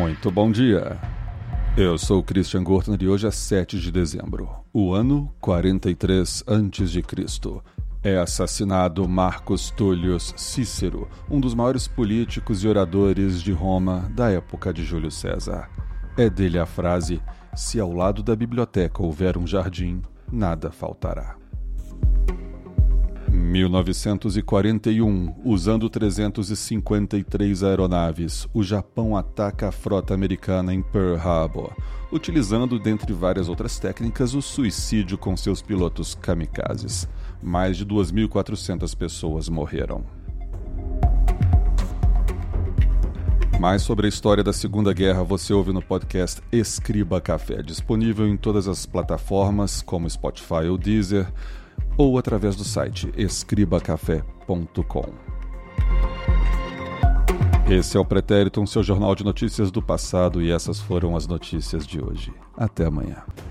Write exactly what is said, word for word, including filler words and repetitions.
Muito bom dia. Eu sou o Christian Gortner e hoje é sete de dezembro. O ano quarenta e três antes de Cristo É assassinado Marcus Tullius Cícero, um dos maiores políticos e oradores de Roma da época de Júlio César. É dele a frase: se ao lado da biblioteca houver um jardim, nada faltará. mil novecentos e quarenta e um, usando trezentas e cinquenta e três aeronaves, o Japão ataca a frota americana em Pearl Harbor, utilizando, dentre várias outras técnicas, o suicídio com seus pilotos kamikazes. Mais de duas mil e quatrocentas pessoas morreram. Mais sobre a história da Segunda Guerra você ouve no podcast Escriba Café, disponível em todas as plataformas como Spotify ou Deezer, ou através do site escriba café ponto com. Esse é o Pretérito, um seu jornal de notícias do passado, e essas foram as notícias de hoje. Até amanhã.